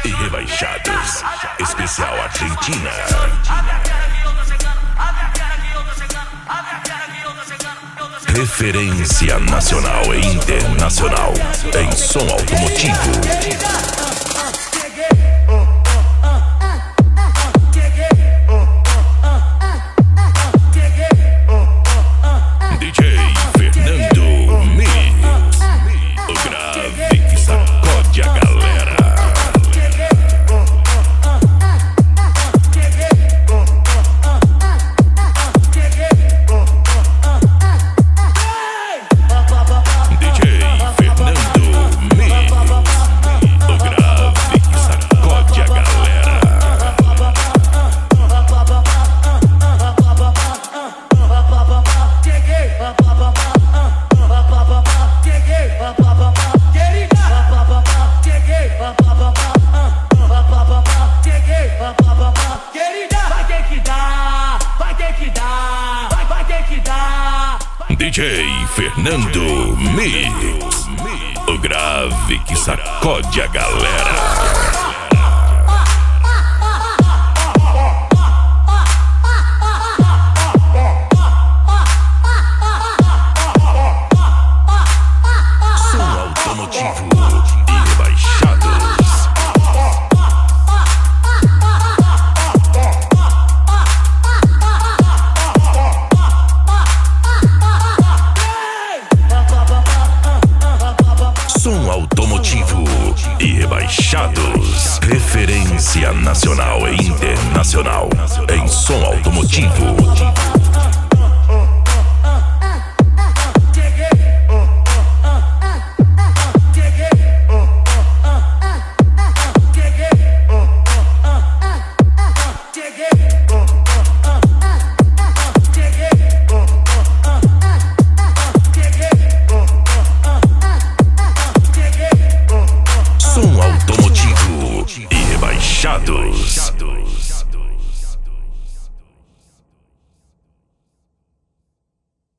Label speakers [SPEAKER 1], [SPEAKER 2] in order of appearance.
[SPEAKER 1] e rebaixados. Especial Argentina. Referência nacional e internacional em som automotivo. DJ Fernando Mix, o grave que sacode a galera. Som automotivo e rebaixados. Referência nacional e internacional em som automotivo. Som automotivo e rebaixados.